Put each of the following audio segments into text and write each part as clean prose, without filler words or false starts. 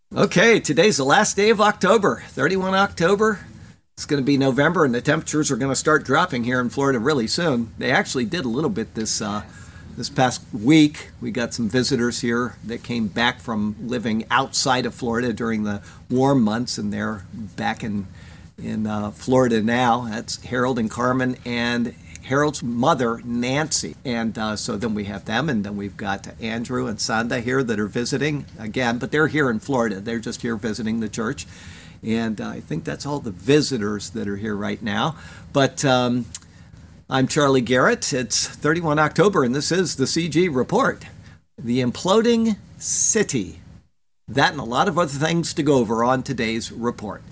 Okay, today's the last day of October, 31 October. It's going to be November, and the temperatures are going to start dropping here in Florida really soon. They actually did a little bit this past week. We got some visitors here that came back from living outside of Florida during the warm months, and they're back in Florida now. That's Harold and Carmen and Harold's mother, Nancy. And so then we have them, and then we've got Andrew and Sanda here that are visiting again, but they're here in Florida. They're just here visiting the church. And I think that's all the visitors that are here right now. But I'm Charlie Garrett. It's 31 October, and this is the CG Report. The imploding city. That and a lot of other things to go over on today's report.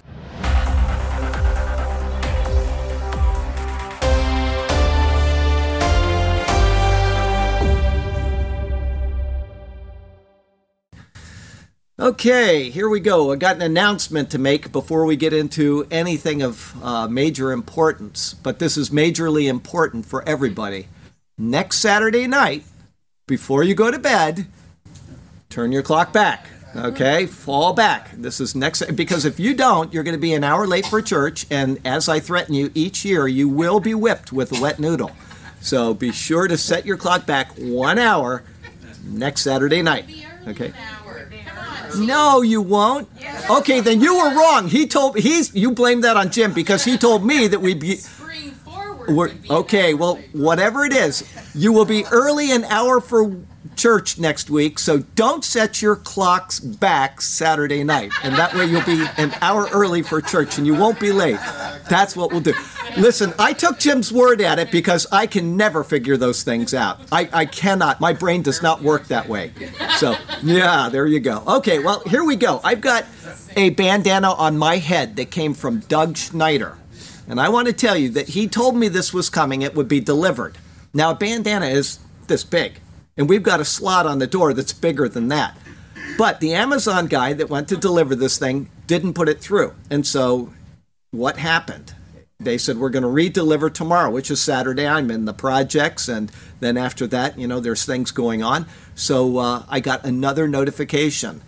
Okay, here we go. I got an announcement to make before we get into anything of major importance, but this is majorly important for everybody. Next Saturday night, before you go to bed, turn your clock back, okay? Fall back. This is because if you don't, you're going to be an hour late for church, and as I threaten you, each year you will be whipped with a wet noodle. So be sure to set your clock back 1 hour next Saturday night, okay? No, you won't. Okay, then you were wrong. You blamed that on Jim because he told me that we'd be spring forward. Okay, well, whatever it is, you will be early an hour for church next week, so don't set your clocks back Saturday night, and that way you'll be an hour early for church and you won't be late. That's what we'll do. Listen, I took Jim's word at it because I can never figure those things out. I cannot. My brain does not work that way. So, yeah, there you go. Okay, well, here we go. I've got a bandana on my head that came from Doug Schneider. And I want to tell you that he told me this was coming. It would be delivered. Now, a bandana is this big. And we've got a slot on the door that's bigger than that. But the Amazon guy that went to deliver this thing didn't put it through. And so what happened? They said, we're going to re-deliver tomorrow, which is Saturday. I'm in the projects, and then after that, there's things going on. So I got another notification.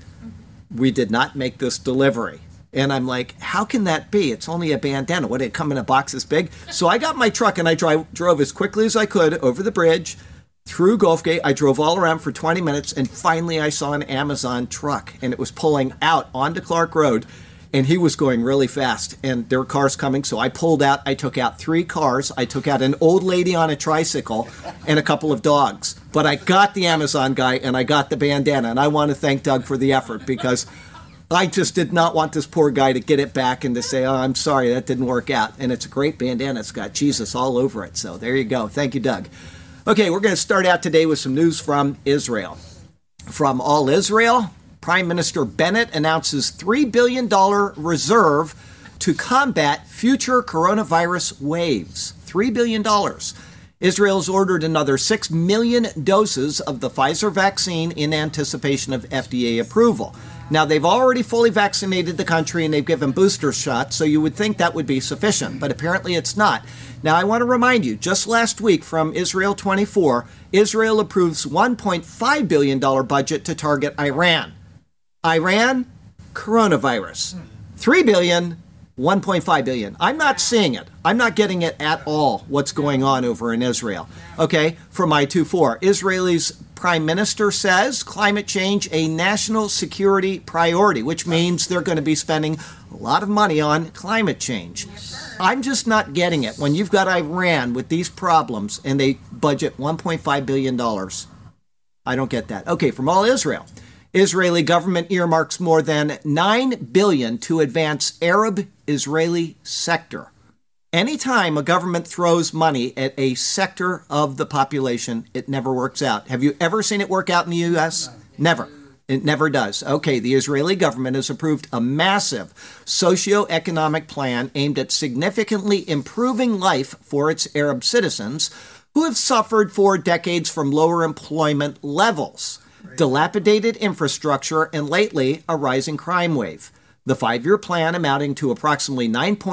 We did not make this delivery. And I'm like, how can that be? It's only a bandana. Would it come in a box this big? So I got my truck, and I drove as quickly as I could over the bridge, through Gulf Gate. I drove all around for 20 minutes, and finally I saw an Amazon truck, and it was pulling out onto Clark Road. And he was going really fast, and there were cars coming, so I pulled out. I took out 3 cars. I took out an old lady on a tricycle and a couple of dogs. But I got the Amazon guy, and I got the bandana, and I want to thank Doug for the effort, because I just did not want this poor guy to get it back and to say, oh, I'm sorry, that didn't work out. And it's a great bandana. It's got Jesus all over it, so there you go. Thank you, Doug. Okay, we're going to start out today with some news from Israel. From All Israel, Prime Minister Bennett announces $3 billion reserve to combat future coronavirus waves. $3 billion. Israel's ordered another 6 million doses of the Pfizer vaccine in anticipation of FDA approval. Now, they've already fully vaccinated the country and they've given booster shots, so you would think that would be sufficient, but apparently it's not. Now, I want to remind you, just last week from Israel 24, Israel approves $1.5 billion budget to target Iran. Iran, coronavirus. $3 billion, $1.5 billion. I'm not seeing it. I'm not getting it at all, what's going on over in Israel. Okay, from I-24, Israel's Prime Minister says climate change a national security priority, which means they're going to be spending a lot of money on climate change. I'm just not getting it. When you've got Iran with these problems and they budget $1.5 billion, I don't get that. Okay, from All Israel. Israeli government earmarks more than $9 billion to advance Arab-Israeli sector. Anytime a government throws money at a sector of the population, it never works out. Have you ever seen it work out in the U.S.? Never. It never does. Okay, the Israeli government has approved a massive socio-economic plan aimed at significantly improving life for its Arab citizens who have suffered for decades from lower employment levels, dilapidated infrastructure, and lately a rising crime wave. The 5-year plan, amounting to approximately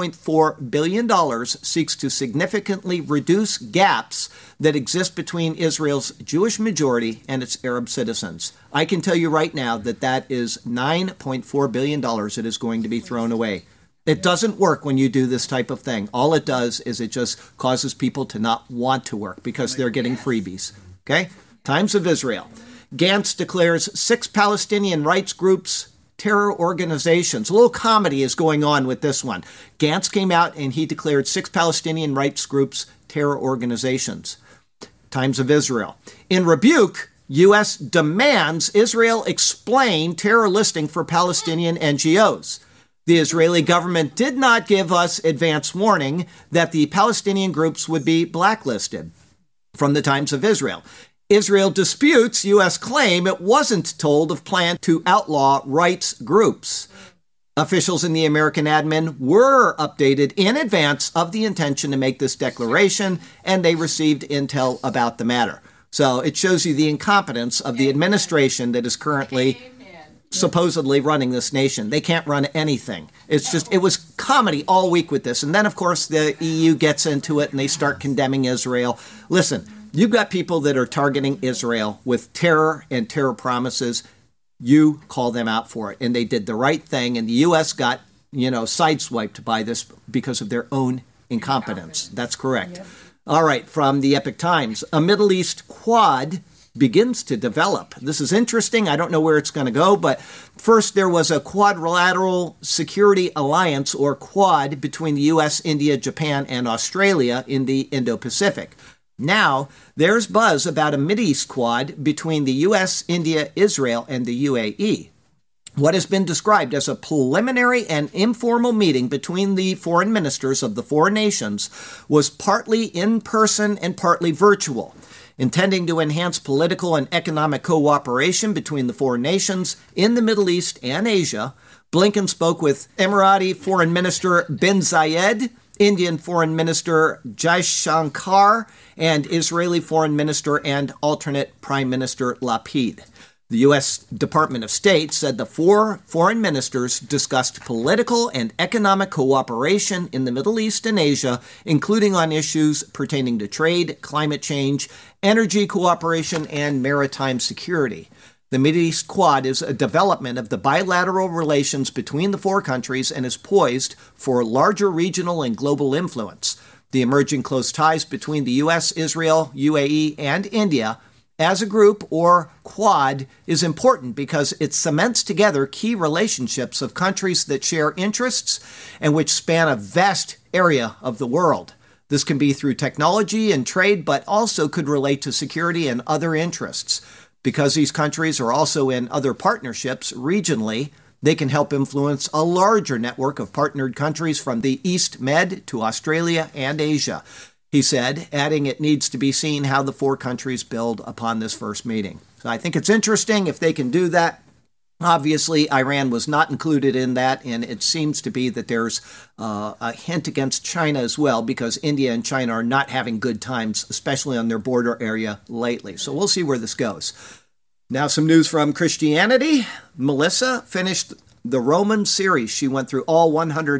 $9.4 billion, seeks to significantly reduce gaps that exist between Israel's Jewish majority and its Arab citizens. I can tell you right now that that is $9.4 billion that is going to be thrown away. It doesn't work when you do this type of thing. All it does is it just causes people to not want to work because they're getting freebies. Okay? Times of Israel. Gantz declares 6 Palestinian rights groups terror organizations. A little comedy is going on with this one. Gantz came out and he declared 6 Palestinian rights groups terror organizations. Times of Israel. In rebuke, U.S. demands Israel explain terror listing for Palestinian NGOs. The Israeli government did not give us advance warning that the Palestinian groups would be blacklisted. From the Times of Israel. Israel disputes U.S. claim it wasn't told of plan to outlaw rights groups. Officials in the American admin were updated in advance of the intention to make this declaration, and they received intel about the matter. So it shows you the incompetence of the administration that is currently supposedly running this nation. They can't run anything. It was comedy all week with this. And then, of course, the EU gets into it and they start condemning Israel. Listen, you've got people that are targeting Israel with terror and terror promises. You call them out for it. And they did the right thing. And the U.S. got, sideswiped by this because of their own incompetence. That's correct. Yep. All right, from the Epoch Times, a Middle East Quad begins to develop. This is interesting. I don't know where it's going to go, but first there was a Quadrilateral Security Alliance, or Quad, between the U.S., India, Japan, and Australia in the Indo-Pacific. Now, there's buzz about a Mideast Quad between the U.S., India, Israel, and the UAE. What has been described as a preliminary and informal meeting between the foreign ministers of the four nations was partly in person and partly virtual, intending to enhance political and economic cooperation between the four nations in the Middle East and Asia. Blinken spoke with Emirati Foreign Minister bin Zayed, Indian Foreign Minister Jaishankar, and Israeli Foreign Minister and alternate Prime Minister Lapid. The U.S. Department of State said the four foreign ministers discussed political and economic cooperation in the Middle East and Asia, including on issues pertaining to trade, climate change, energy cooperation, and maritime security. The Mideast Quad is a development of the bilateral relations between the four countries and is poised for larger regional and global influence. The emerging close ties between the U.S., Israel, UAE, and India as a group, or Quad, is important because it cements together key relationships of countries that share interests and which span a vast area of the world. This can be through technology and trade, but also could relate to security and other interests. Because these countries are also in other partnerships regionally, they can help influence a larger network of partnered countries from the East Med to Australia and Asia, he said, adding it needs to be seen how the four countries build upon this first meeting. So I think it's interesting if they can do that. Obviously, Iran was not included in that, and it seems to be that there's a hint against China as well, because India and China are not having good times, especially on their border area lately. So we'll see where this goes. Now some news from Christianity. Melissa finished the Roman series. She went through all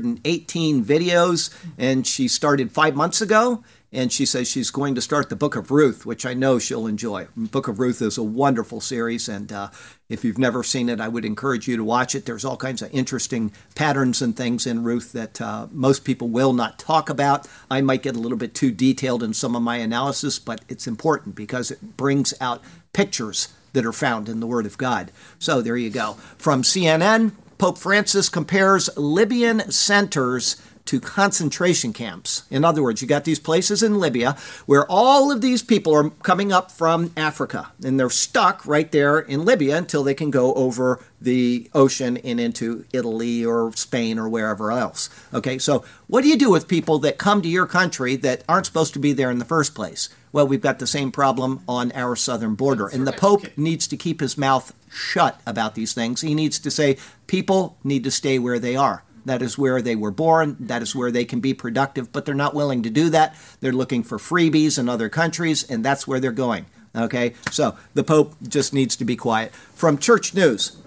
118 videos, and she started 5 months ago. And she says she's going to start the Book of Ruth, which I know she'll enjoy. Book of Ruth is a wonderful series, and if you've never seen it, I would encourage you to watch it. There's all kinds of interesting patterns and things in Ruth that most people will not talk about. I might get a little bit too detailed in some of my analysis, but it's important because it brings out pictures that are found in the Word of God. So there you go. From CNN, Pope Francis compares Libyan centers to concentration camps. In other words, you got these places in Libya where all of these people are coming up from Africa, and they're stuck right there in Libya until they can go over the ocean and into Italy or Spain or wherever else. Okay, so what do you do with people that come to your country that aren't supposed to be there in the first place? Well, we've got the same problem on our southern border, and the Pope needs to keep his mouth shut about these things. He needs to say, people need to stay where they are. That is where they were born. That is where they can be productive, but they're not willing to do that. They're looking for freebies in other countries, and that's where they're going. Okay, so the Pope just needs to be quiet. From Church News,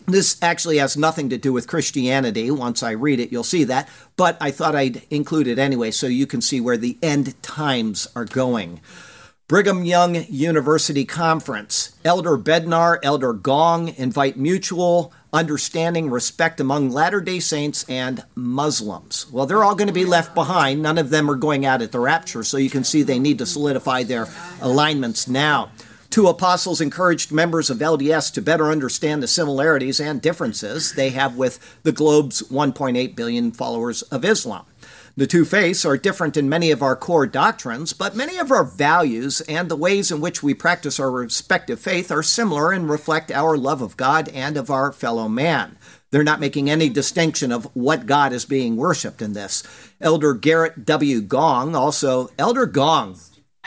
This actually has nothing to do with Christianity. Once I read it, you'll see that. But I thought I'd include it anyway so you can see where the end times are going. Brigham Young University Conference. Elder Bednar, Elder Gong invite mutual understanding, respect among Latter-day Saints and Muslims. Well, they're all going to be left behind. None of them are going out at the rapture, so you can see they need to solidify their alignments now. Two apostles encouraged members of LDS to better understand the similarities and differences they have with the globe's 1.8 billion followers of Islam. The two faiths are different in many of our core doctrines, but many of our values and the ways in which we practice our respective faith are similar and reflect our love of God and of our fellow man. They're not making any distinction of what God is being worshipped in this. Elder Garrett W. Gong, also Elder Gong.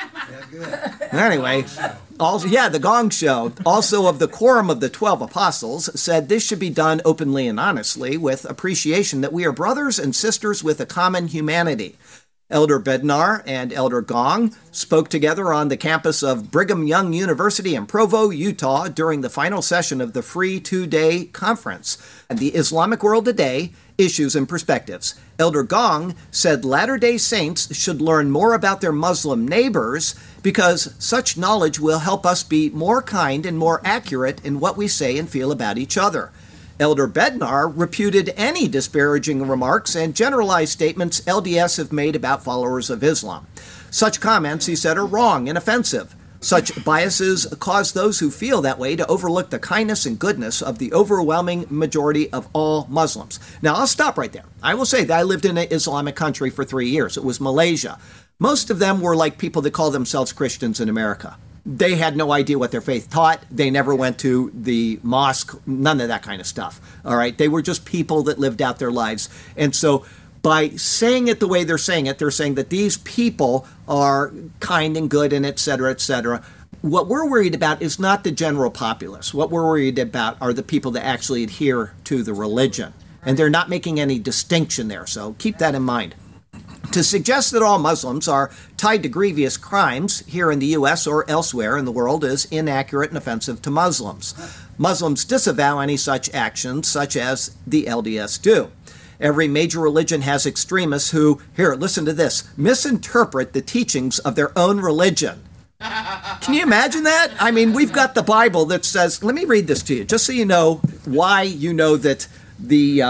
Anyway, the Gong Show, also of the Quorum of the 12 Apostles, said this should be done openly and honestly with appreciation that we are brothers and sisters with a common humanity. Elder Bednar and Elder Gong spoke together on the campus of Brigham Young University in Provo, Utah, during the final session of the free 2-day conference, The Islamic World Today, Issues and Perspectives. Elder Gong said Latter-day Saints should learn more about their Muslim neighbors because such knowledge will help us be more kind and more accurate in what we say and feel about each other. Elder Bednar reputed any disparaging remarks and generalized statements LDS have made about followers of Islam. Such comments, he said, are wrong and offensive. Such biases cause those who feel that way to overlook the kindness and goodness of the overwhelming majority of all Muslims. Now, I'll stop right there. I will say that I lived in an Islamic country for 3 years. It was Malaysia. Most of them were like people that call themselves Christians in America. They had no idea what their faith taught. They never went to the mosque, none of that kind of stuff. All right. They were just people that lived out their lives. And so by saying it the way they're saying that these people are kind and good and et cetera, et cetera. What we're worried about is not the general populace. What we're worried about are the people that actually adhere to the religion. And they're not making any distinction there. So keep that in mind. To suggest that all Muslims are tied to grievous crimes here in the U.S. or elsewhere in the world is inaccurate and offensive to Muslims. Muslims disavow any such actions, such as the LDS do. Every major religion has extremists who, here, listen to this, misinterpret the teachings of their own religion. Can you imagine that? I mean, we've got the Bible that says, let me read this to you, just so you know why you know that the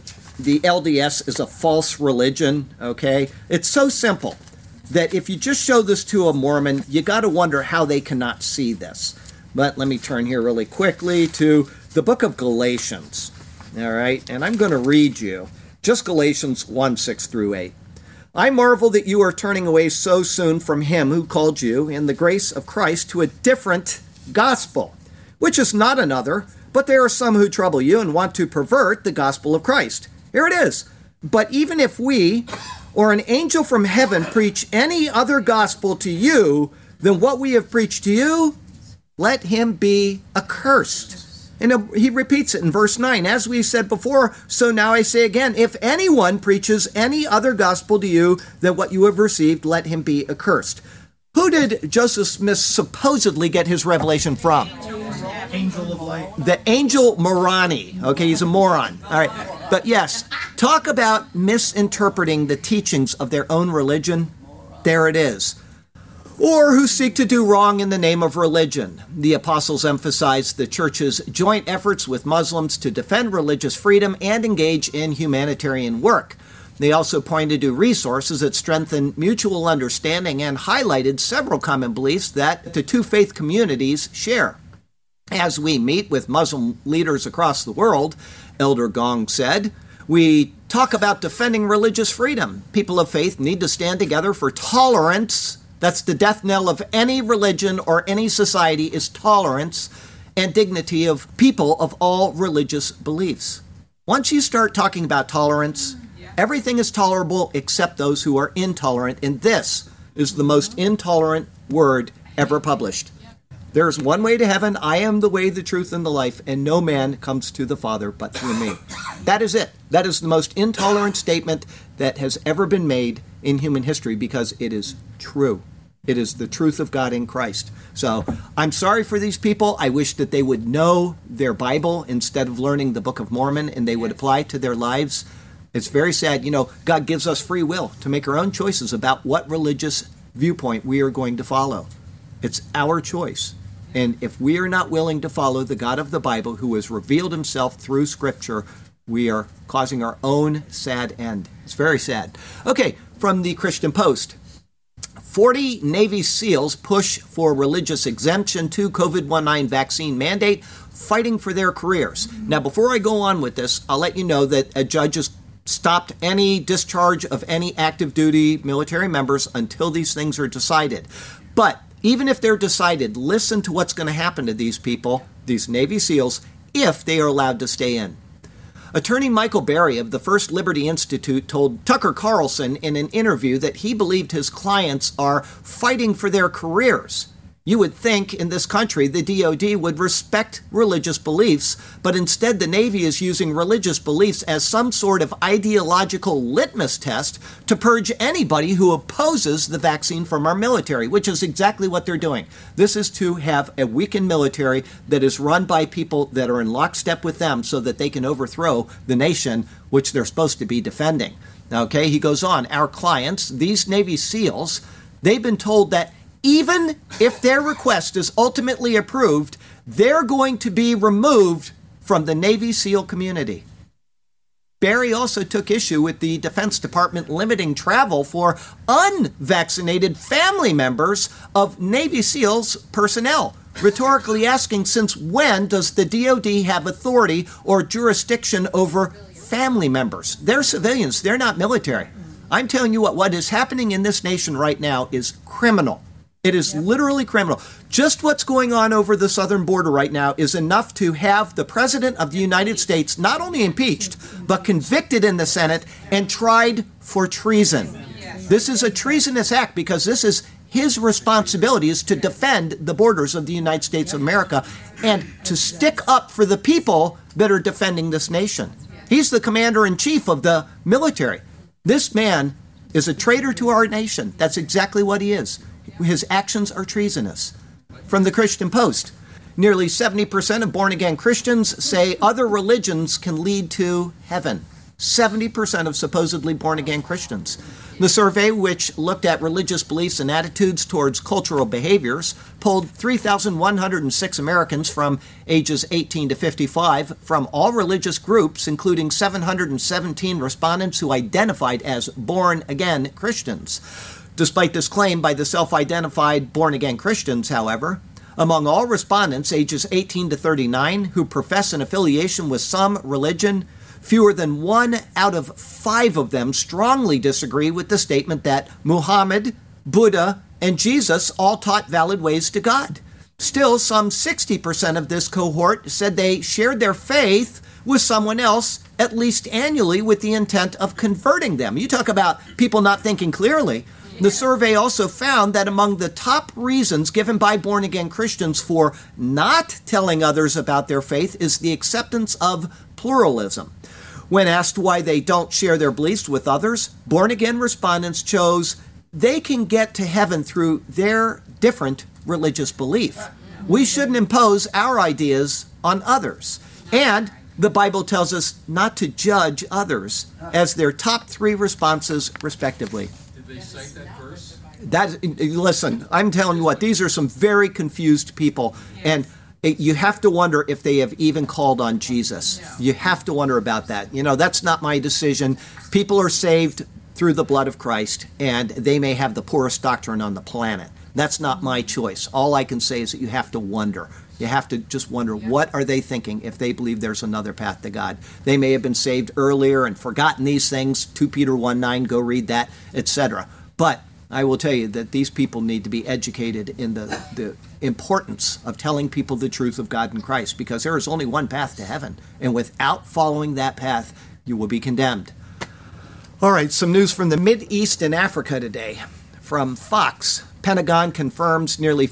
LDS is a false religion, okay? It's so simple that if you just show this to a Mormon, you got to wonder how they cannot see this. But let me turn here really quickly to the book of Galatians, all right? And I'm going to read you just Galatians 1, 6 through 8. I marvel that you are turning away so soon from him who called you in the grace of Christ to a different gospel, which is not another, but there are some who trouble you and want to pervert the gospel of Christ. Here it is. But even if we or an angel from heaven preach any other gospel to you than what we have preached to you, let him be accursed. And he repeats it in verse 9. As we said before, so now I say again, if anyone preaches any other gospel to you than what you have received, let him be accursed. Who did Joseph Smith supposedly get his revelation from? Angel of light. The angel Moroni. Okay, he's a moron. All right. But yes, talk about misinterpreting the teachings of their own religion. There it is. Or who seek to do wrong in the name of religion. The apostles emphasized the church's joint efforts with Muslims to defend religious freedom and engage in humanitarian work. They also pointed to resources that strengthen mutual understanding and highlighted several common beliefs that the two faith communities share. As we meet with Muslim leaders across the world, Elder Gong said, we talk about defending religious freedom. People of faith need to stand together for tolerance. That's the death knell of any religion or any society is tolerance and dignity of people of all religious beliefs. Once you start talking about tolerance, everything is tolerable except those who are intolerant, and this is the most intolerant word ever published. There is one way to heaven. I am the way, the truth, and the life, and no man comes to the Father but through me. That is it. That is the most intolerant statement that has ever been made in human history because it is true. It is the truth of God in Christ. So I'm sorry for these people. I wish that they would know their Bible instead of learning the Book of Mormon, and they would apply it to their lives. It's very sad. God gives us free will to make our own choices about what religious viewpoint we are going to follow. It's our choice. And if we are not willing to follow the God of the Bible, who has revealed himself through Scripture, we are causing our own sad end. It's very sad. Okay, from the Christian Post. 40 Navy SEALs push for religious exemption to COVID-19 vaccine mandate, fighting for their careers. Now, before I go on with this, I'll let you know that a judge has stopped any discharge of any active duty military members until these things are decided. But even if they're decided, listen to what's going to happen to these people, these Navy SEALs, if they are allowed to stay in. Attorney Michael Berry of the First Liberty Institute told Tucker Carlson in an interview that he believed his clients are fighting for their careers. You would think in this country the DoD would respect religious beliefs, but instead the Navy is using religious beliefs as some sort of ideological litmus test to purge anybody who opposes the vaccine from our military, which is exactly what they're doing. This is to have a weakened military that is run by people that are in lockstep with them so that they can overthrow the nation which they're supposed to be defending. Okay, he goes on, our clients, these Navy SEALs, they've been told that even if their request is ultimately approved, they're going to be removed from the Navy SEAL community. Berry also took issue with the Defense Department limiting travel for unvaccinated family members of Navy SEALs personnel, rhetorically asking, since when does the DoD have authority or jurisdiction over family members? They're civilians. They're not military. I'm telling you what is happening in this nation right now is criminal. It is literally criminal. Just what's going on over the southern border right now is enough to have the President of the United States not only impeached, but convicted in the Senate and tried for treason. This is a treasonous act because this is his responsibility is to defend the borders of the United States of America and to stick up for the people that are defending this nation. He's the commander-in-chief of the military. This man is a traitor to our nation. That's exactly what he is. His actions are treasonous. From the Christian Post, nearly 70% of born-again Christians say other religions can lead to heaven. 70% of supposedly born-again Christians. The survey, which looked at religious beliefs and attitudes towards cultural behaviors, polled 3,106 Americans from ages 18 to 55 from all religious groups, including 717 respondents who identified as born-again Christians. Despite this claim by the self-identified born-again Christians, however, among all respondents ages 18 to 39 who profess an affiliation with some religion, fewer than 1 out of 5 of them strongly disagree with the statement that Muhammad, Buddha, and Jesus all taught valid ways to God. Still, some 60% of this cohort said they shared their faith with someone else at least annually with the intent of converting them. You talk about people not thinking clearly. The survey also found that among the top reasons given by born-again Christians for not telling others about their faith is the acceptance of pluralism. When asked why they don't share their beliefs with others, born-again respondents chose they can get to heaven through their different religious belief. We shouldn't impose our ideas on others. And the Bible tells us not to judge others as their top 3 responses, respectively. They cite that verse? Listen, I'm telling you what, these are some very confused people, and you have to wonder if they have even called on Jesus. You have to wonder about that. That's not my decision. People are saved through the blood of Christ, and they may have the poorest doctrine on the planet. That's not my choice. All I can say is that you have to wonder. You have to just wonder, what are they thinking if they believe there's another path to God? They may have been saved earlier and forgotten these things, 2 Peter 1:9, go read that, etc. But I will tell you that these people need to be educated in the importance of telling people the truth of God in Christ, because there is only one path to heaven, and without following that path, you will be condemned. All right, some news from the Mideast and Africa today. From Fox, Pentagon confirms nearly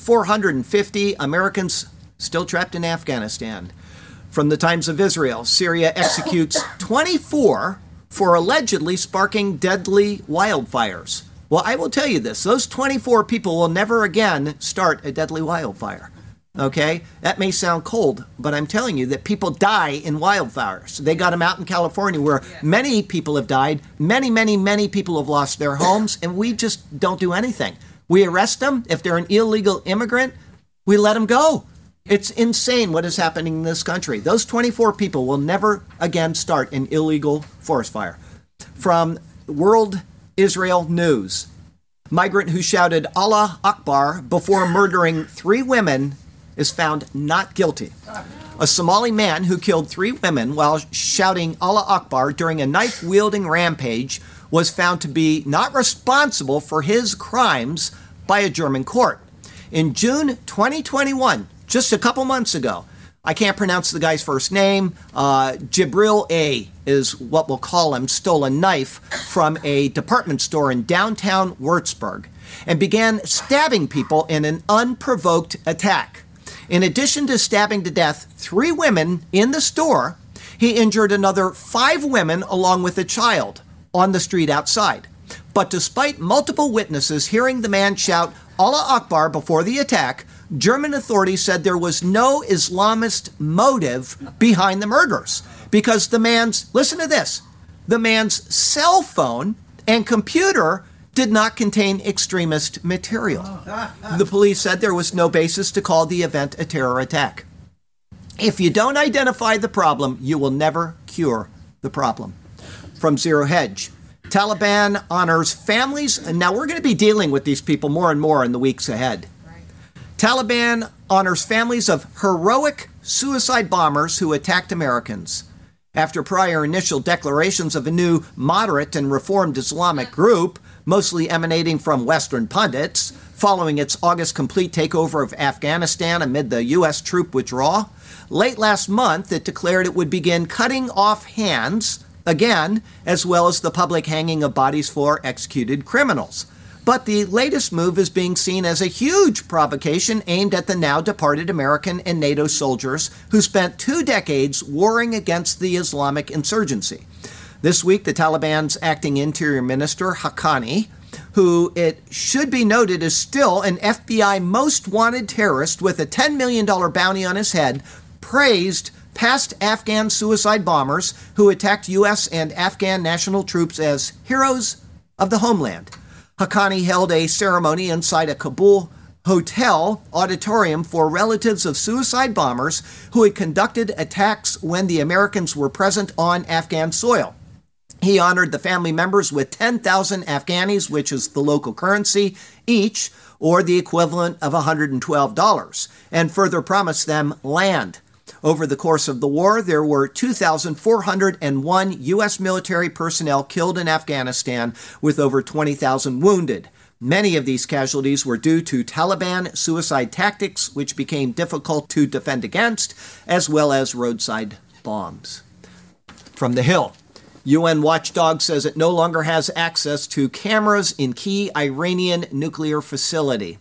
450 Americans still trapped in Afghanistan. From the Times of Israel, Syria executes 24 for allegedly sparking deadly wildfires. Well, I will tell you this. Those 24 people will never again start a deadly wildfire. Okay? That may sound cold, but I'm telling you that people die in wildfires. They got them out in California where many people have died. Many, many, many people have lost their homes, and we just don't do anything. We arrest them. If they're an illegal immigrant, we let them go. It's insane what is happening in this country. Those 24 people will never again start an illegal forest fire. From World Israel News, migrant who shouted Allah Akbar before murdering 3 women is found not guilty. A Somali man who killed 3 women while shouting Allah Akbar during a knife-wielding rampage was found to be not responsible for his crimes by a German court. In June 2021, just a couple months ago, I can't pronounce the guy's first name, Jibril A. is what we'll call him, stole a knife from a department store in downtown Würzburg and began stabbing people in an unprovoked attack. In addition to stabbing to death 3 women in the store, he injured another 5 women along with a child on the street outside. But despite multiple witnesses hearing the man shout Allah Akbar before the attack, German authorities said there was no Islamist motive behind the murders because the man's, listen to this, the man's cell phone and computer did not contain extremist material. The police said there was no basis to call the event a terror attack. If you don't identify the problem, you will never cure the problem. From Zero Hedge, Taliban honors families, and now we're going to be dealing with these people more and more in the weeks ahead. Taliban honors families of heroic suicide bombers who attacked Americans. After prior initial declarations of a new moderate and reformed Islamic group, mostly emanating from Western pundits, following its August complete takeover of Afghanistan amid the U.S. troop withdrawal, late last month it declared it would begin cutting off hands again, as well as the public hanging of bodies for executed criminals. But the latest move is being seen as a huge provocation aimed at the now departed American and NATO soldiers who spent 2 decades warring against the Islamic insurgency. This week, the Taliban's acting Interior Minister, Haqqani, who it should be noted is still an FBI most wanted terrorist with a $10 million bounty on his head, praised past Afghan suicide bombers who attacked U.S. and Afghan national troops as heroes of the homeland. Haqqani held a ceremony inside a Kabul hotel auditorium for relatives of suicide bombers who had conducted attacks when the Americans were present on Afghan soil. He honored the family members with 10,000 Afghanis, which is the local currency, each, or the equivalent of $112, and further promised them land. Over the course of the war, there were 2,401 U.S. military personnel killed in Afghanistan, with over 20,000 wounded. Many of these casualties were due to Taliban suicide tactics, which became difficult to defend against, as well as roadside bombs. From the Hill, UN watchdog says it no longer has access to cameras in key Iranian nuclear facility.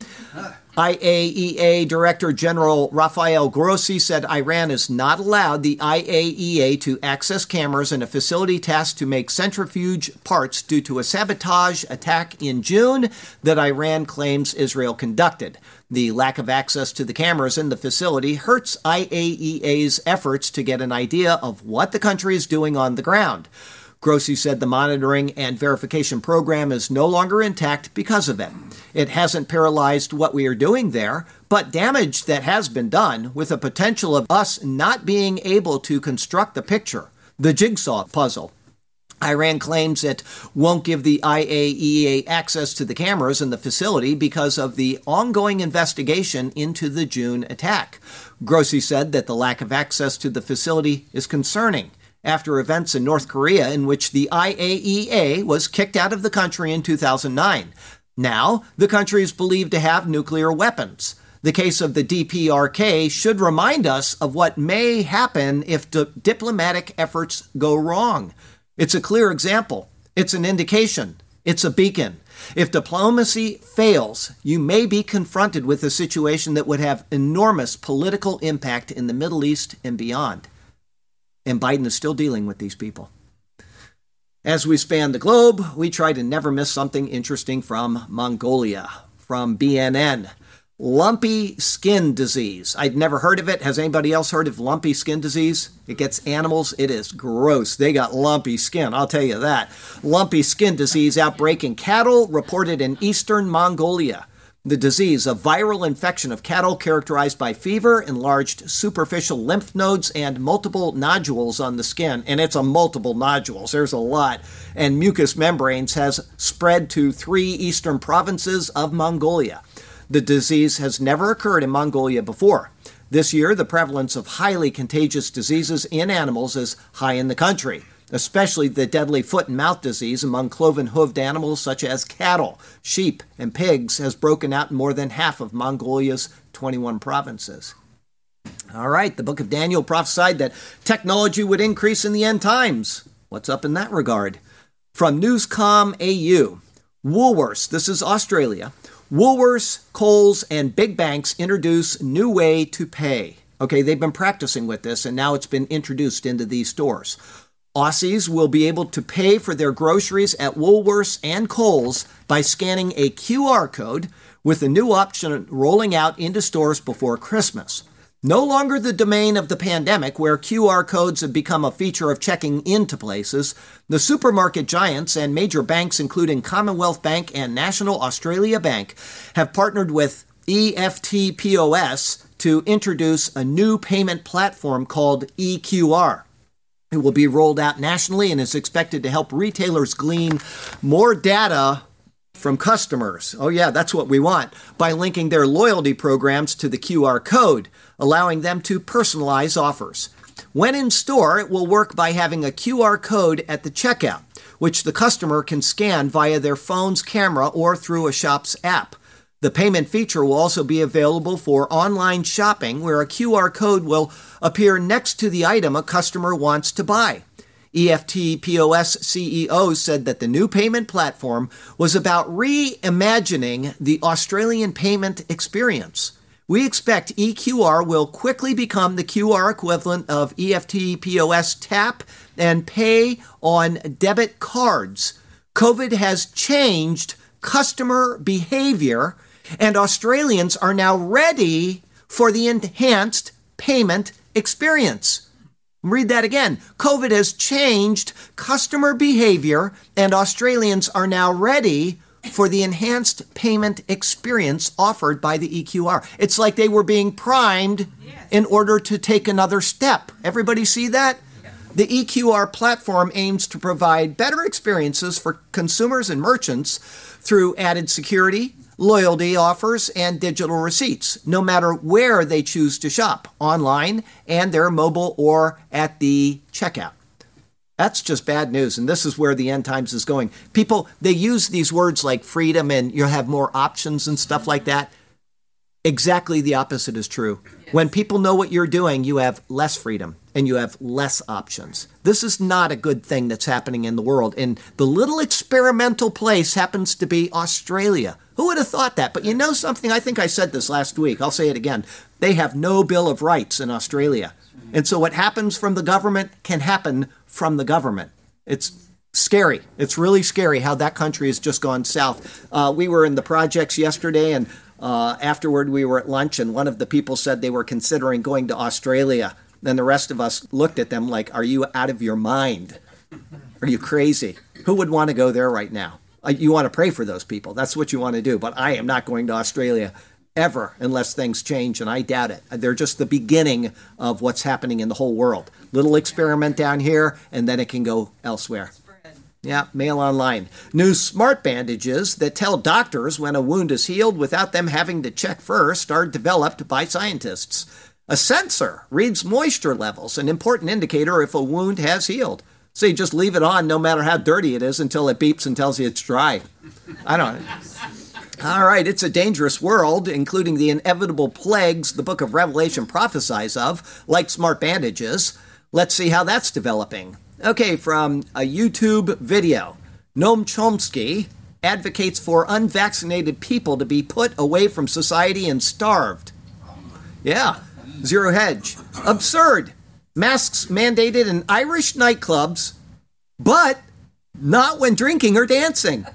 IAEA Director General Rafael Grossi said Iran is not allowed the IAEA to access cameras in a facility tasked to make centrifuge parts due to a sabotage attack in June that Iran claims Israel conducted. The lack of access to the cameras in the facility hurts IAEA's efforts to get an idea of what the country is doing on the ground. Grossi said the monitoring and verification program is no longer intact because of it. It hasn't paralyzed what we are doing there, but damage that has been done, with a potential of us not being able to construct the picture, the jigsaw puzzle. Iran claims it won't give the IAEA access to the cameras in the facility because of the ongoing investigation into the June attack. Grossi said that the lack of access to the facility is concerning after events in North Korea in which the IAEA was kicked out of the country in 2009. Now, the country is believed to have nuclear weapons. The case of the DPRK should remind us of what may happen if diplomatic efforts go wrong. It's a clear example. It's an indication. It's a beacon. If diplomacy fails, you may be confronted with a situation that would have enormous political impact in the Middle East and beyond. And Biden is still dealing with these people. As we span the globe, we try to never miss something interesting from Mongolia. From BNN, lumpy skin disease. I'd never heard of it. Has anybody else heard of lumpy skin disease? It gets animals. It is gross. They got lumpy skin, I'll tell you that. Lumpy skin disease outbreak in cattle reported in eastern Mongolia. The disease, a viral infection of cattle characterized by fever, enlarged superficial lymph nodes, and multiple nodules on the skin. And it's a multiple nodules. There's a lot. And mucous membranes has spread to 3 eastern provinces of Mongolia. The disease has never occurred in Mongolia before. This year, the prevalence of highly contagious diseases in animals is high in the country, especially the deadly foot and mouth disease among cloven-hooved animals such as cattle, sheep, and pigs has broken out in more than half of Mongolia's 21 provinces. All right, the book of Daniel prophesied that technology would increase in the end times. What's up in that regard? From Newscom AU, Woolworths, this is Australia, Woolworths, Coles, and big banks introduce new way to pay. Okay, they've been practicing with this, and now it's been introduced into these stores. Aussies will be able to pay for their groceries at Woolworths and Coles by scanning a QR code, with a new option rolling out into stores before Christmas. No longer the domain of the pandemic, where QR codes have become a feature of checking into places, the supermarket giants and major banks, including Commonwealth Bank and National Australia Bank, have partnered with EFT POS to introduce a new payment platform called EQR. It will be rolled out nationally and is expected to help retailers glean more data from customers. Oh yeah, that's what we want. By linking their loyalty programs to the QR code, allowing them to personalize offers. When in store, it will work by having a QR code at the checkout, which the customer can scan via their phone's camera or through a shop's app. The payment feature will also be available for online shopping, where a QR code will appear next to the item a customer wants to buy. EFT POS CEO said that the new payment platform was about reimagining the Australian payment experience. We expect EQR will quickly become the QR equivalent of EFT POS tap and pay on debit cards. COVID has changed customer behavior, and Australians are now ready for the enhanced payment experience. Read that again. COVID has changed customer behavior, and Australians are now ready for the enhanced payment experience offered by the EQR. It's like they were being primed in order to take another step. Everybody see that? The EQR platform aims to provide better experiences for consumers and merchants through added security, loyalty offers, and digital receipts, no matter where they choose to shop, online and their mobile or at the checkout. That's just bad news, and this is where the end times is going. People, they use these words like freedom and you'll have more options and stuff like that. Exactly the opposite is true. Yes. When people know what you're doing, you have less freedom and you have less options. This is not a good thing that's happening in the world. And the little experimental place happens to be Australia. Who would have thought that? But you know something? I think I said this last week. I'll say it again. They have no Bill of Rights in Australia. And so what happens from the government can happen from the government. It's scary. It's really scary how that country has just gone south. We were in the projects yesterday, and afterward we were at lunch, and one of the people said they were considering going to Australia. Then the rest of us looked at them like, are you out of your mind? Are you crazy? Who would want to go there right now? You want to pray for those people. That's what you want to do. But I am not going to Australia ever unless things change, and I doubt it. They're just the beginning of what's happening in the whole world. Little experiment down here, and then it can go elsewhere. Yeah, mail online. New smart bandages that tell doctors when a wound is healed without them having to check first are developed by scientists. A sensor reads moisture levels, an important indicator if a wound has healed. So you just leave it on no matter how dirty it is until it beeps and tells you it's dry. I don't know. All right, it's a dangerous world, including the inevitable plagues the book of Revelation prophesies of, like smart bandages. Let's see how that's developing. Okay, from a YouTube video, Noam Chomsky advocates for unvaccinated people to be put away from society and starved. Yeah, Zero Hedge. Absurd. Masks mandated in Irish nightclubs, but Not when drinking or dancing.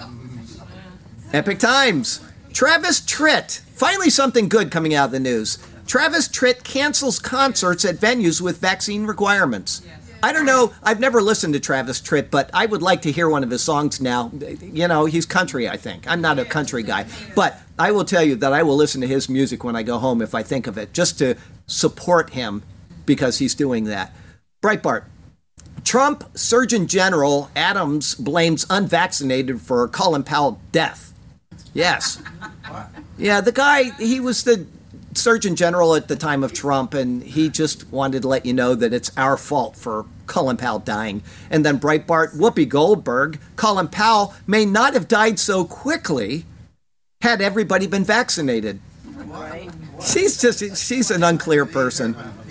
Epic Times. Travis Tritt. Finally something good coming out of the news. Travis Tritt cancels concerts at venues with vaccine requirements. I don't know, I've never listened to Travis Tritt, but I would like to hear one of his songs now. You know, he's country, I think. I'm not a country guy. But I will tell you that I will listen to his music when I go home if I think of it, just to support him because he's doing that. Breitbart. Trump Surgeon General Adams blames unvaccinated for Colin Powell's death. Yes. Yeah, the guy, he was the Surgeon General at the time of Trump, and he just wanted to let you know that it's our fault for Colin Powell dying. And then Breitbart, Whoopi Goldberg, Colin Powell may not have died so quickly had everybody been vaccinated. Right. She's an unclear person.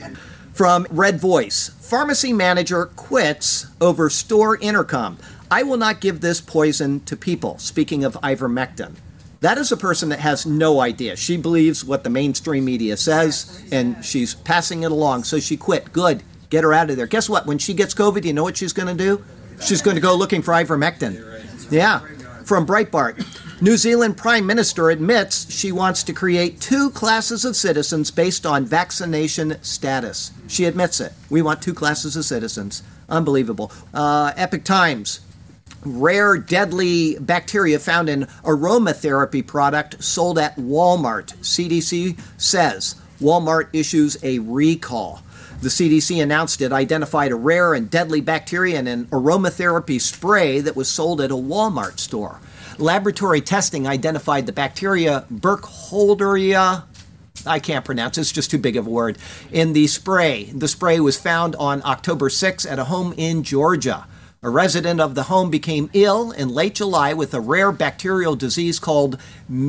From Red Voice, pharmacy manager quits over store intercom. I will not give this poison to people. Speaking of ivermectin. That is a person that has no idea. She believes what the mainstream media says, and she's passing it along. So she quit. Good. Get her out of there. Guess what? When she gets COVID, you know what she's going to do? She's going to go looking for ivermectin. Yeah. From Breitbart. New Zealand Prime Minister admits she wants to create 2 classes of citizens based on vaccination status. She admits it. We want 2 classes of citizens. Unbelievable. Epic Times. Rare deadly bacteria found in aromatherapy product sold at Walmart. CDC says Walmart issues a recall. The CDC announced it identified a rare and deadly bacteria in an aromatherapy spray that was sold at a Walmart store. Laboratory testing identified the bacteria Burkholderia, I can't pronounce it, it's just too big of a word, in the spray. The spray was found on October 6 at a home in Georgia. A resident of the home became ill in late July with a rare bacterial disease called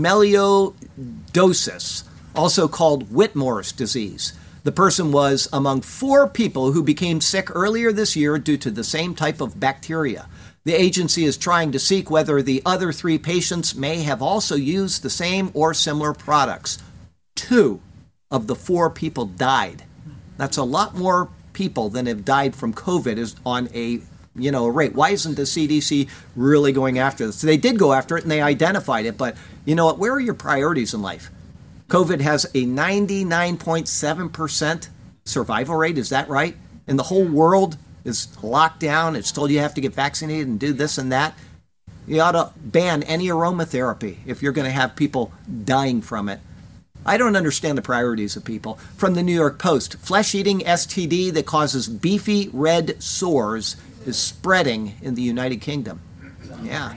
melioidosis, also called Whitmore's disease. The person was among 4 people who became sick earlier this year due to the same type of bacteria. The agency is trying to seek whether the other 3 patients may have also used the same or similar products. 2 of the 4 people died. That's a lot more people than have died from COVID is on a rate. Why isn't the CDC really going after this? So they did go after it and they identified it, but you know what? Where are your priorities in life? COVID has a 99.7% survival rate. Is that right? And the whole world is locked down. It's told you have to get vaccinated and do this and that. You ought to ban any aromatherapy if you're going to have people dying from it. I don't understand the priorities of people. From the New York Post, flesh-eating STD that causes beefy red sores is spreading in the United Kingdom. Yeah.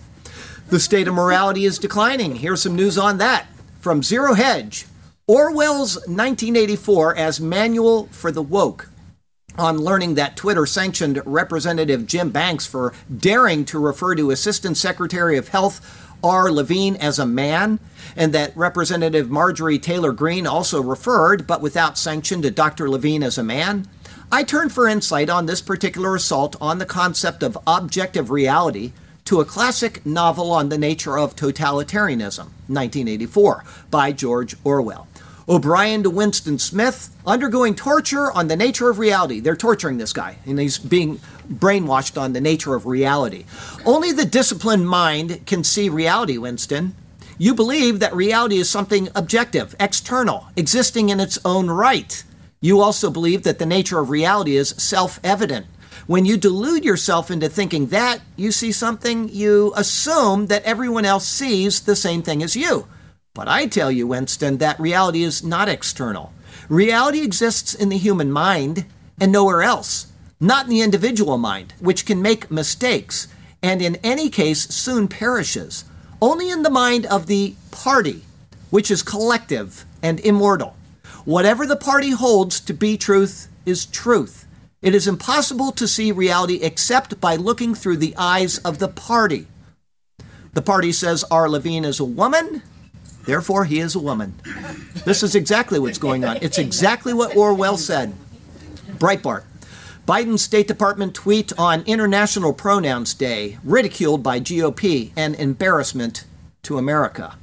The state of morality is declining. Here's some news on that. From Zero Hedge, Orwell's 1984 as manual for the woke. On learning that Twitter sanctioned Representative Jim Banks for daring to refer to Assistant Secretary of Health R. Levine as a man, and that Representative Marjorie Taylor Greene also referred, but without sanction, to Dr. Levine as a man, I turned for insight on this particular assault on the concept of objective reality to a classic novel on the nature of totalitarianism, 1984, by George Orwell. O'Brien to Winston Smith, undergoing torture on the nature of reality. They're torturing this guy, and he's being brainwashed on the nature of reality. Only the disciplined mind can see reality, Winston. You believe that reality is something objective, external, existing in its own right. You also believe that the nature of reality is self-evident. When you delude yourself into thinking that you see something, you assume that everyone else sees the same thing as you. But I tell you, Winston, that reality is not external. Reality exists in the human mind and nowhere else. Not in the individual mind, which can make mistakes, and in any case soon perishes. Only in the mind of the party, which is collective and immortal. Whatever the party holds to be truth is truth. It is impossible to see reality except by looking through the eyes of the party. The party says R. Levine is a woman, therefore he is a woman. This is exactly what's going on. It's exactly what Orwell said. Breitbart. Biden's State Department tweet on International Pronouns Day, ridiculed by GOP and embarrassment to America.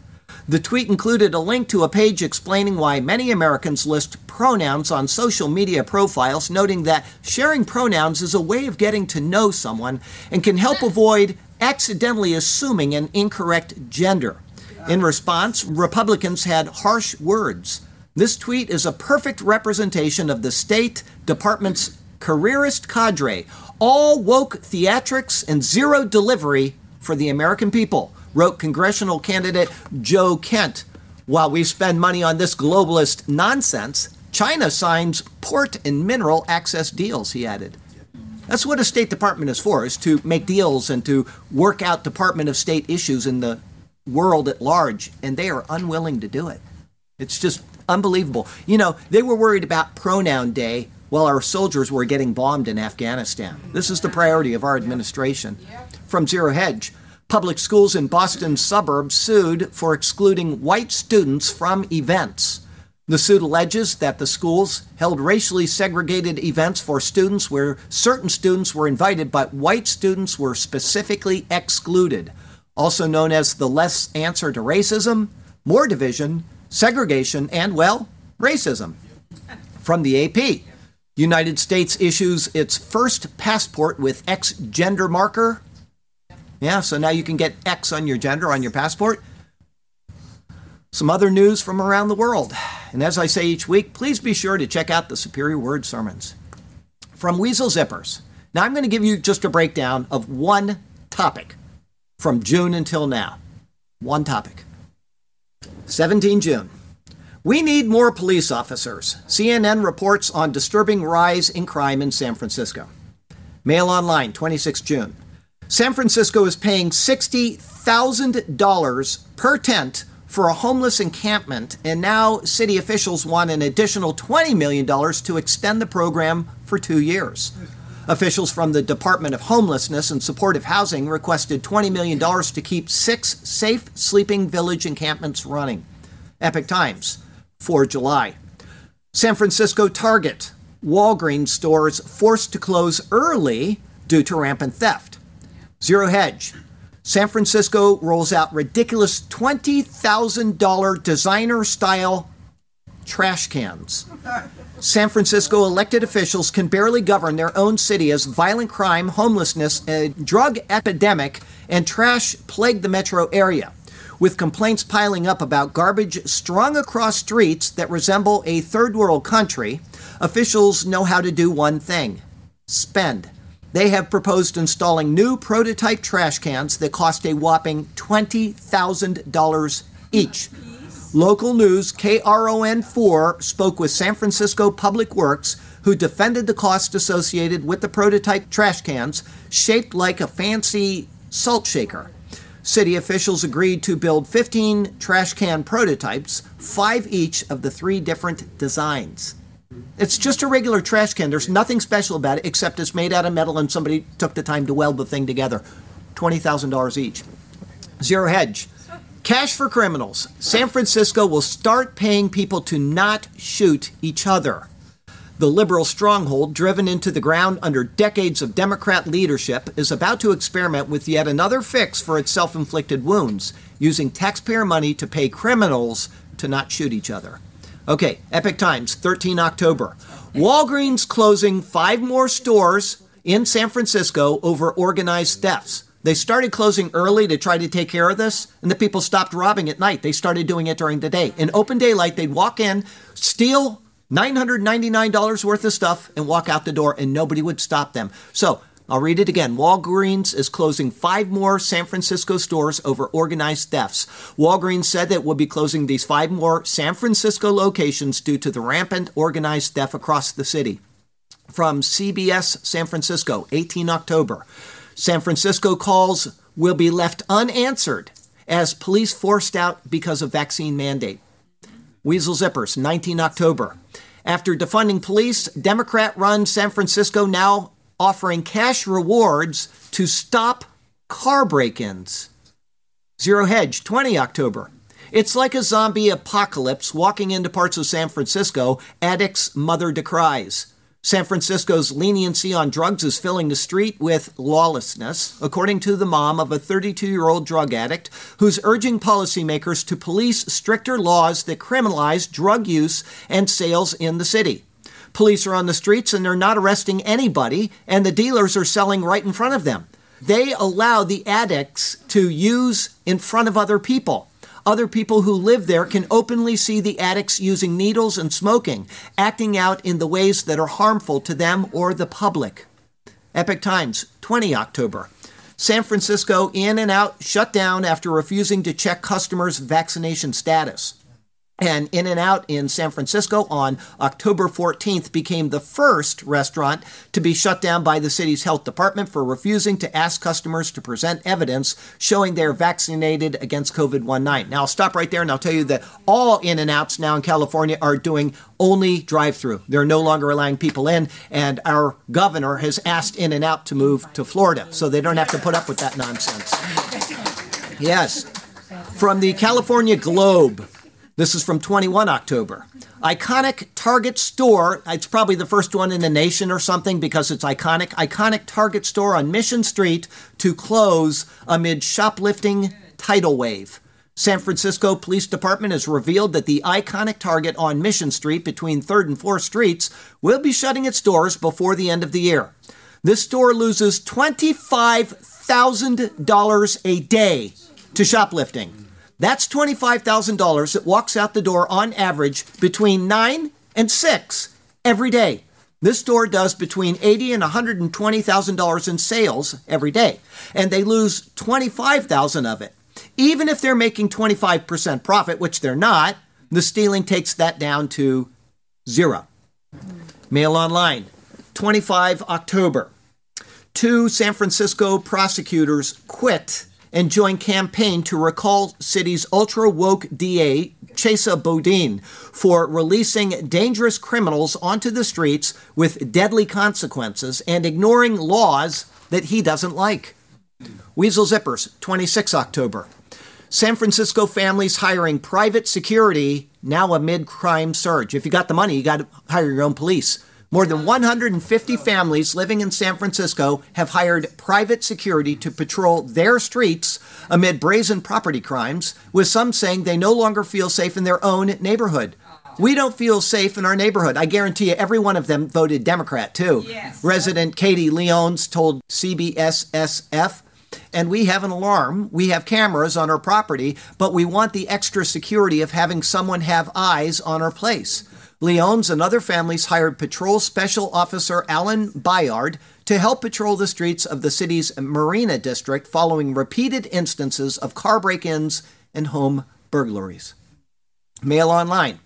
The tweet included a link to a page explaining why many Americans list pronouns on social media profiles, noting that sharing pronouns is a way of getting to know someone and can help avoid accidentally assuming an incorrect gender. In response, Republicans had harsh words. This tweet is a perfect representation of the State Department's careerist cadre, all woke theatrics and zero delivery for the American people, wrote congressional candidate Joe Kent. While we spend money on this globalist nonsense, China signs port and mineral access deals, he added. That's what a State Department is for, is to make deals and to work out Department of State issues in the world at large, and they are unwilling to do it. It's just unbelievable. You know, they were worried about pronoun day while our soldiers were getting bombed in Afghanistan. This is the priority of our administration. From Zero Hedge, public schools in Boston's suburbs sued for excluding white students from events. The suit alleges that the schools held racially segregated events for students where certain students were invited, but white students were specifically excluded, also known as the less answer to racism, more division, segregation, and, well, racism. From the AP, United States issues its first passport with X gender marker. Yeah, so now you can get X on your gender on your passport. Some other news from around the world. And as I say each week, please be sure to check out the Superior Word sermons. From Weasel Zippers. Now I'm going to give you just a breakdown of one topic from June until now. One topic. 17 June. We need more police officers. CNN reports on disturbing rise in crime in San Francisco. Mail Online, 26 June. San Francisco is paying $60,000 per tent for a homeless encampment, and now city officials want an additional $20 million to extend the program for 2 years. Officials from the Department of Homelessness and Supportive Housing requested $20 million to keep 6 safe sleeping village encampments running. Epoch Times, 4 July. San Francisco Target, Walgreens stores forced to close early due to rampant theft. Zero Hedge. San Francisco rolls out ridiculous $20,000 designer-style trash cans. San Francisco elected officials can barely govern their own city as violent crime, homelessness, a drug epidemic, and trash plague the metro area, with complaints piling up about garbage strung across streets that resemble a third-world country. Officials know how to do one thing: spend. They have proposed installing new prototype trash cans that cost a whopping $20,000 each. Local news KRON4 spoke with San Francisco Public Works, who defended the cost associated with the prototype trash cans shaped like a fancy salt shaker. City officials agreed to build 15 trash can prototypes, 5 each of the 3 different designs. It's just a regular trash can. There's nothing special about it except it's made out of metal and somebody took the time to weld the thing together. $20,000 each. Zero Hedge. Cash for criminals. San Francisco will start paying people to not shoot each other. The liberal stronghold, driven into the ground under decades of Democrat leadership, is about to experiment with yet another fix for its self-inflicted wounds, using taxpayer money to pay criminals to not shoot each other. Okay, Epoch Times, 13 October. Walgreens closing 5 more stores in San Francisco over organized thefts. They started closing early to try to take care of this, and the people stopped robbing at night. They started doing it during the day. In open daylight, they'd walk in, steal $999 worth of stuff, and walk out the door, and nobody would stop them. So, I'll read it again. Walgreens is closing 5 more San Francisco stores over organized thefts. Walgreens said that it will be closing these 5 more San Francisco locations due to the rampant organized theft across the city. From CBS San Francisco, 18 October. San Francisco calls will be left unanswered as police forced out because of vaccine mandate. Weasel Zippers, 19 October. After defunding police, Democrat-run San Francisco now offering cash rewards to stop car break-ins. Zero Hedge, 20 October. It's like a zombie apocalypse walking into parts of San Francisco, addicts' mother decries. San Francisco's leniency on drugs is filling the street with lawlessness, according to the mom of a 32-year-old drug addict who's urging policymakers to police stricter laws that criminalize drug use and sales in the city. Police are on the streets and they're not arresting anybody, and the dealers are selling right in front of them. They allow the addicts to use in front of other people. Other people who live there can openly see the addicts using needles and smoking, acting out in the ways that are harmful to them or the public. Epoch Times, 20 October. San Francisco In-N-Out shut down after refusing to check customers' vaccination status. And In-N-Out in San Francisco on October 14th became the first restaurant to be shut down by the city's health department for refusing to ask customers to present evidence showing they're vaccinated against COVID-19. Now, I'll stop right there and I'll tell you that all In-N-Outs now in California are doing only drive-through. They're no longer allowing people in, and our governor has asked In-N-Out to move to Florida so they don't have to put up with that nonsense. Yes. From the California Globe. This is from 21 October. Iconic Target store, it's probably the first one in the nation or something because it's iconic. Iconic Target store on Mission Street to close amid shoplifting tidal wave. San Francisco Police Department has revealed that the iconic Target on Mission Street between 3rd and 4th Streets will be shutting its doors before the end of the year. This store loses $25,000 a day to shoplifting. That's $25,000 that walks out the door on average between 9 and 6 every day. This store does between $80,000 and $120,000 in sales every day, and they lose $25,000 of it. Even if they're making 25% profit, which they're not, the stealing takes that down to 0. Mail Online, 25 October. 2 San Francisco prosecutors quit and join campaign to recall city's ultra-woke DA, Chesa Boudin, for releasing dangerous criminals onto the streets with deadly consequences and ignoring laws that he doesn't like. Weasel Zippers, 26 October. San Francisco families hiring private security now amid crime surge. If you got the money, you got to hire your own police. More than 150 families living in San Francisco have hired private security to patrol their streets amid brazen property crimes, with some saying they no longer feel safe in their own neighborhood. We don't feel safe in our neighborhood. I guarantee you every one of them voted Democrat, too. Yes. Resident Katie Leones told CBSSF, and we have an alarm, we have cameras on our property, but we want the extra security of having someone have eyes on our place. Leones and other families hired Patrol Special Officer Alan Bayard to help patrol the streets of the city's Marina District following repeated instances of car break-ins and home burglaries. Mail Online.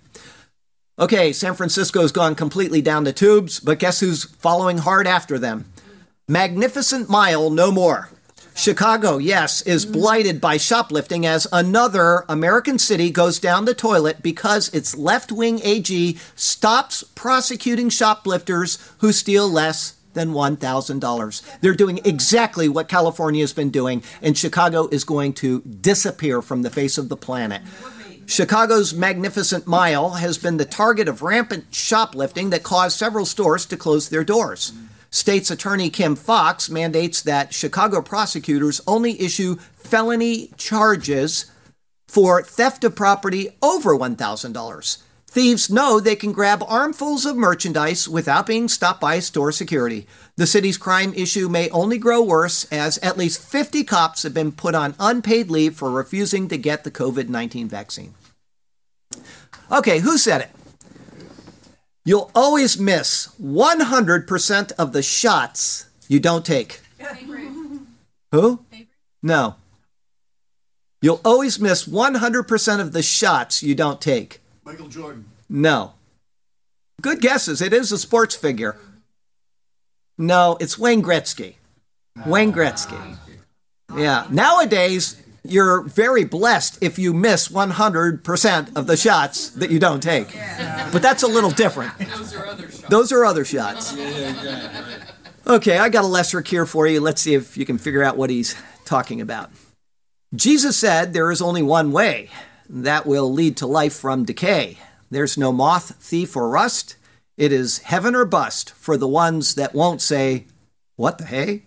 Okay, San Francisco's gone completely down the tubes, but guess who's following hard after them? Magnificent Mile no more. Chicago, yes, is blighted by shoplifting as another American city goes down the toilet because its left-wing AG stops prosecuting shoplifters who steal less than $1,000. They're doing exactly what California has been doing, and Chicago is going to disappear from the face of the planet. Chicago's Magnificent Mile has been the target of rampant shoplifting that caused several stores to close their doors. State's Attorney Kim Foxx mandates that Chicago prosecutors only issue felony charges for theft of property over $1,000. Thieves know they can grab armfuls of merchandise without being stopped by store security. The city's crime issue may only grow worse as at least 50 cops have been put on unpaid leave for refusing to get the COVID-19 vaccine. Okay, who said it? You'll always miss 100% of the shots you don't take. Who? No. You'll always miss 100% of the shots you don't take. Michael Jordan. No. Good guesses. It is a sports figure. No, it's Wayne Gretzky. Wayne Gretzky. Yeah. Nowadays, you're very blessed if you miss 100% of the shots that you don't take. But that's a little different. Those are other shots. Okay, I got a lesser cure for you. Let's see if you can figure out what he's talking about. Jesus said there is only one way that will lead to life from decay. There's no moth, thief, or rust. It is heaven or bust for the ones that won't say, "What the hey?"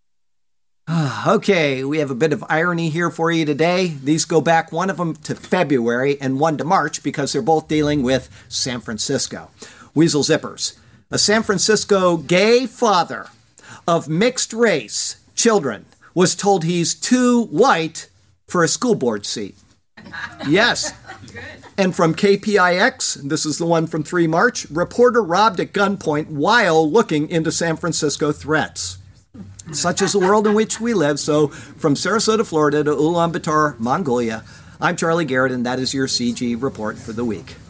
Okay, we have a bit of irony here for you today. These go back, one of them to February and one to March, because they're both dealing with San Francisco. Weasel Zippers. A San Francisco gay father of mixed race children was told he's too white for a school board seat. Yes. And from KPIX, this is the one from 3 March, reporter robbed at gunpoint while looking into San Francisco threats. Such is the world in which we live. So from Sarasota, Florida to Ulaanbaatar, Mongolia, I'm Charlie Garrett, and that is your CG report for the week.